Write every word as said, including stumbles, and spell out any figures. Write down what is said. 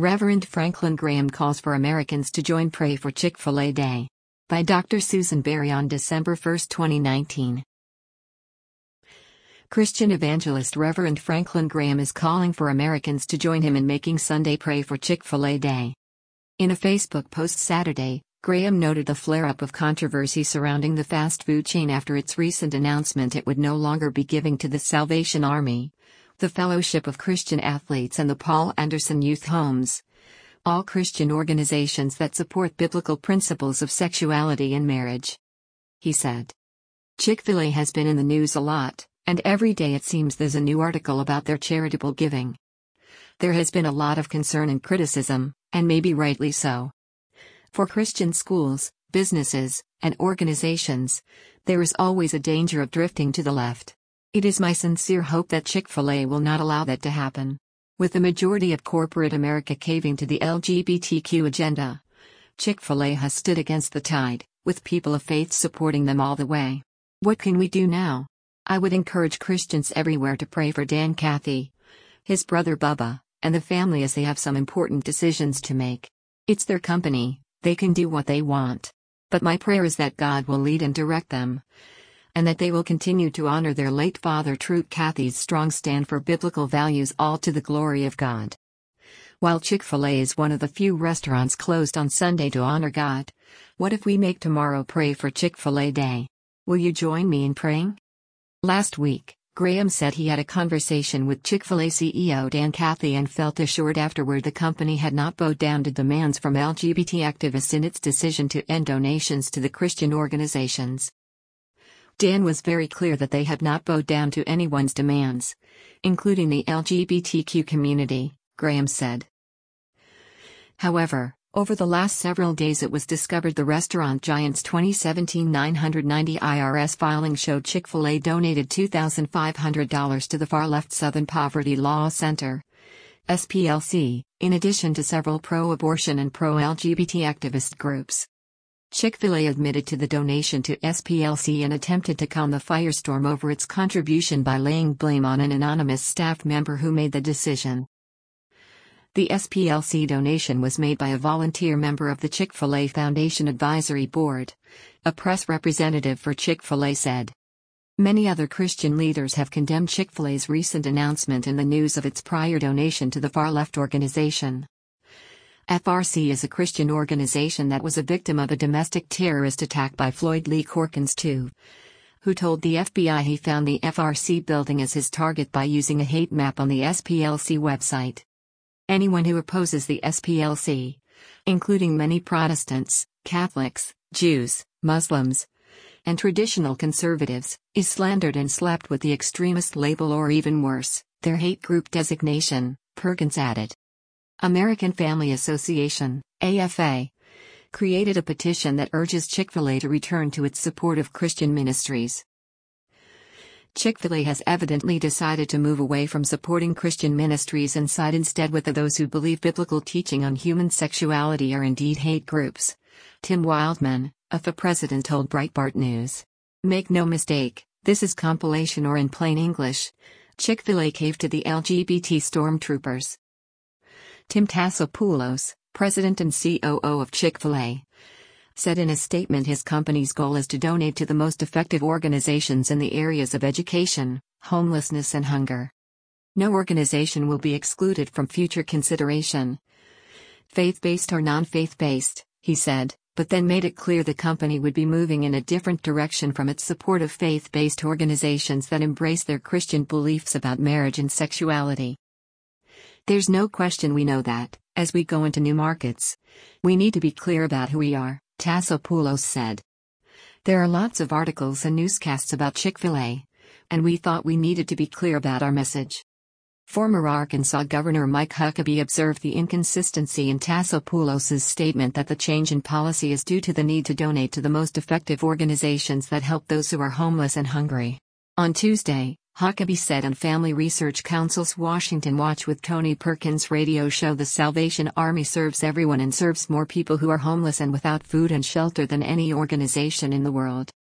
Reverend Franklin Graham calls for Americans to join Pray for Chick-fil-A Day. By Doctor Susan Berry on December first, twenty nineteen. Christian evangelist Reverend Franklin Graham is calling for Americans to join him in making Sunday Pray for Chick-fil-A Day. In a Facebook post Saturday, Graham noted the flare-up of controversy surrounding the fast food chain after its recent announcement it would no longer be giving to the Salvation Army, the Fellowship of Christian Athletes and the Paul Anderson Youth Homes, all Christian organizations that support biblical principles of sexuality and marriage. He said, "Chick-fil-A has been in the news a lot, and every day it seems there's a new article about their charitable giving. There has been a lot of concern and criticism, and maybe rightly so. For Christian schools, businesses, and organizations, there is always a danger of drifting to the left. It is my sincere hope that Chick-fil-A will not allow that to happen. With the majority of corporate America caving to the L G B T Q agenda, Chick-fil-A has stood against the tide, with people of faith supporting them all the way. What can we do now? I would encourage Christians everywhere to pray for Dan Cathy, his brother Bubba, and the family as they have some important decisions to make. It's their company, they can do what they want. But my prayer is that God will lead and direct them, and that they will continue to honor their late father Truett Cathy's strong stand for biblical values, all to the glory of God." While Chick-fil-A is one of the few restaurants closed on Sunday to honor God, what if we make tomorrow Pray for Chick-fil-A Day? Will you join me in praying? Last week, Graham said he had a conversation with Chick-fil-A C E O Dan Cathy and felt assured afterward the company had not bowed down to demands from L G B T activists in its decision to end donations to the Christian organizations. Dan was very clear that they had not bowed down to anyone's demands, including the L G B T Q community, Graham said. However, over the last several days it was discovered the restaurant giant's twenty seventeen nine ninety I R S filing showed Chick-fil-A donated two thousand five hundred dollars to the far-left Southern Poverty Law Center, S P L C, in addition to several pro-abortion and pro-L G B T activist groups. Chick-fil-A admitted to the donation to S P L C and attempted to calm the firestorm over its contribution by laying blame on an anonymous staff member who made the decision. The S P L C donation was made by a volunteer member of the Chick-fil-A Foundation Advisory Board, a press representative for Chick-fil-A said. Many other Christian leaders have condemned Chick-fil-A's recent announcement in the news of its prior donation to the far-left organization. F R C is a Christian organization that was a victim of a domestic terrorist attack by Floyd Lee Corkins the second, who told the F B I he found the F R C building as his target by using a hate map on the S P L C website. Anyone who opposes the S P L C, including many Protestants, Catholics, Jews, Muslims, and traditional conservatives, is slandered and slapped with the extremist label or even worse, their hate group designation, Perkins added. American Family Association, A F A, created a petition that urges Chick-fil-A to return to its support of Christian ministries. Chick-fil-A has evidently decided to move away from supporting Christian ministries and side instead with those who believe biblical teaching on human sexuality are indeed hate groups, Tim Wildman, a F A president told Breitbart News. Make no mistake, this is compilation or in plain English, Chick-fil-A caved to the L G B T stormtroopers. Tim Tassopoulos, president and C O O of Chick-fil-A, said in a statement his company's goal is to donate to the most effective organizations in the areas of education, homelessness and hunger. No organization will be excluded from future consideration, faith-based or non-faith-based, he said, but then made it clear the company would be moving in a different direction from its support of faith-based organizations that embrace their Christian beliefs about marriage and sexuality. There's no question we know that, as we go into new markets, we need to be clear about who we are, Tassopoulos said. There are lots of articles and newscasts about Chick-fil-A, and we thought we needed to be clear about our message. Former Arkansas Governor Mike Huckabee observed the inconsistency in Tassopoulos's statement that the change in policy is due to the need to donate to the most effective organizations that help those who are homeless and hungry. On Tuesday, Huckabee said on Family Research Council's Washington Watch with Tony Perkins radio show the Salvation Army serves everyone and serves more people who are homeless and without food and shelter than any organization in the world.